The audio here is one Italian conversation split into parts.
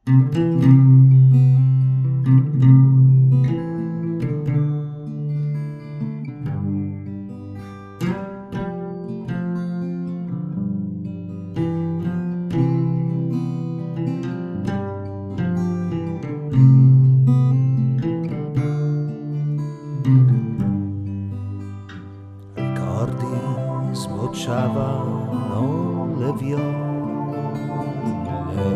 Ricordi sbocciavano le viole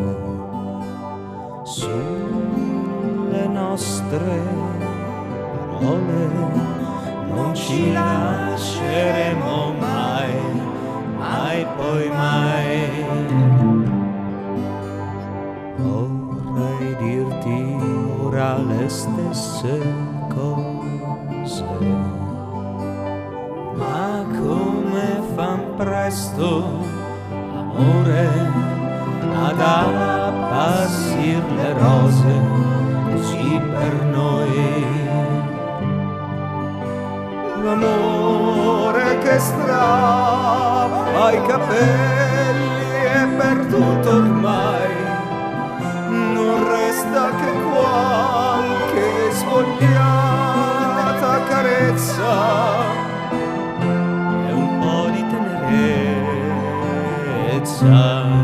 sulle nostre parole, non ci lasceremo mai, mai poi mai. Vorrei dirti ora le stesse cose, ma come fan presto, amore, ad appassir le rose, così per noi. L'amore che strappa i capelli è perduto ormai, non resta che qualche svogliata carezza e un po' di tenerezza.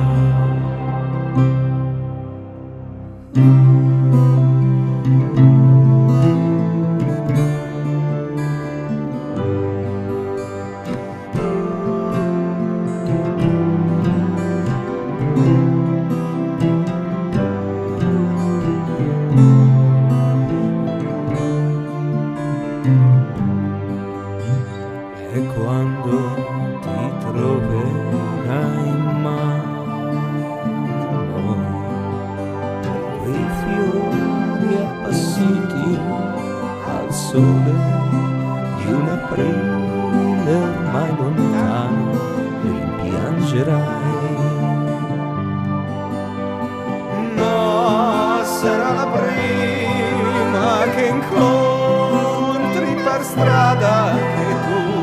E quando ti troverai in mano quei fiori appassiti al sole di un aprile ormai lontano, rimpiangerai. Ma sarà la prima che incontri per strada, che tu